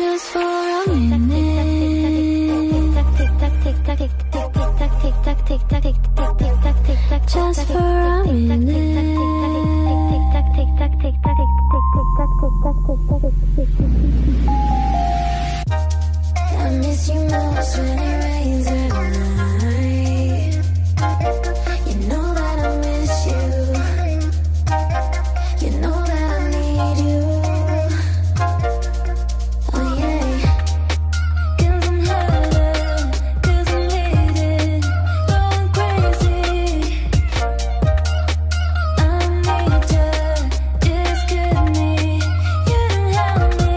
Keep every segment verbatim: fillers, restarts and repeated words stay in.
just for a minute. Just for a minute. I miss you most when it rains at night. You know that I miss you. You know that I need you. Oh yeah. Cause I'm hurting, cause I'm bleeding, going crazy. I need you, just get me. You don't help me.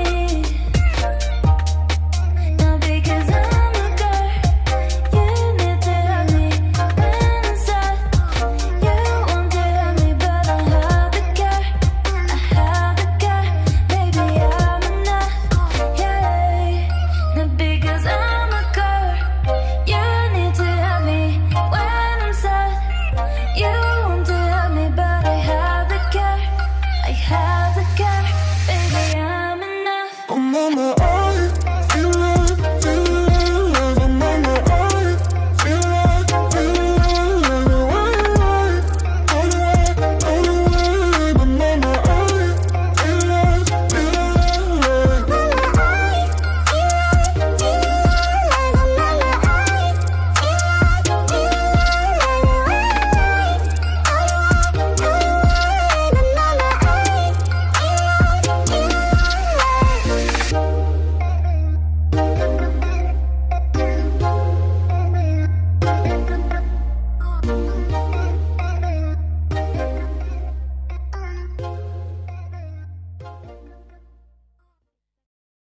Not because I'm a girl, you need to help me. When I'm sad, you want to help me, but I have the care, I have the care. Baby, I'm enough, yeah. Not because I'm a girl, you need to help me. When I'm sad, you want to help me, but I have the care, I have the care. Baby, I'm enough. Oh mama,